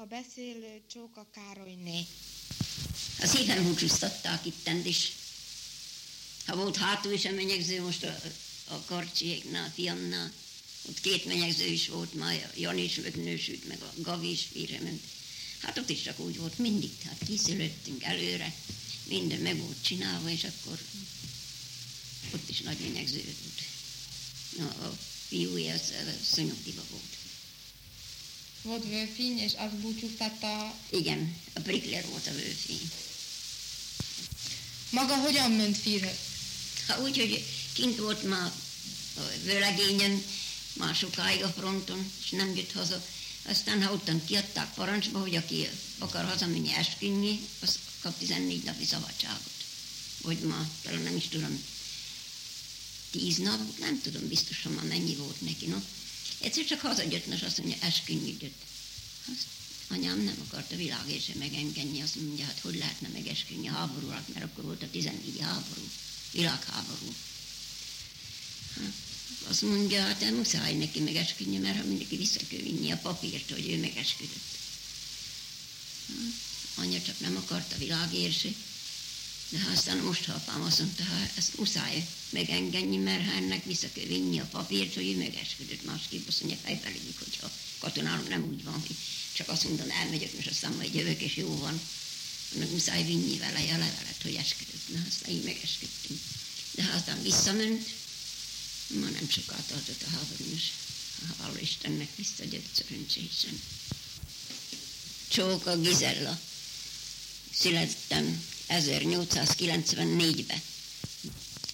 a beszélő Csóka Károlyné. A szépen búcsúztatták ittend is. Ha volt hátul is a menyegző, most a Karcsiéknál, fiamnál, ott 2 menyegző is volt, már Jani is megnősült, meg a Gavi is félre ment. Hát ott is csak úgy volt mindig, hát kiszülöttünk előre, minden meg volt csinálva, és akkor ott is nagy menyegző volt. Na, a fiúja az Szonyogiba volt. Volt vőfény, és azt búcsúztatta... Igen, a Brikler volt a vőfény. Maga hogyan ment férhez? Hát úgy, hogy kint volt már a vőlegényen, már sokáig a fronton, és nem jött haza. Aztán, ha ottan kiadták parancsba, hogy aki akar hazamenni esküdni, az kap 14 napi szabadságot. Vagy ma, talán nem is tudom, 10 nap, nem tudom biztosan már mennyi volt neki, no. Egyszer csak hazajött, és azt mondja, esküdni jött. Azt anyám nem akarta világért sem megengedni, azt mondja, hát hogy lehetne megesküdni a háború alatt, mert akkor volt a 14 háború, világháború. Hát, azt mondja, hát muszáj neki megesküdni, mert ha mindenki vissza kell vinni a papírt, hogy ő megesküdött. Hát, anya csak nem akarta világért se. De aztán most apám azt mondta, hát ezt muszáj megengedni, mert ha ennek vissza kell vinni a papírt, hogy ő megesküdött. Másképp azt mondja, fejbelegyik, hogyha katonálunk nem úgy van, hogy csak azt mondom, elmegyek, és aztán majd jövök, és jó van. Meg muszáj vinni vele a levelet, hogy esküdött. Na, aztán így megesküdtünk. De ha aztán visszament, ma nem soká tartott a háborús. Hála Istennek visszajött szerencsésen. Csóka Gizella. Születtem 1894-ben.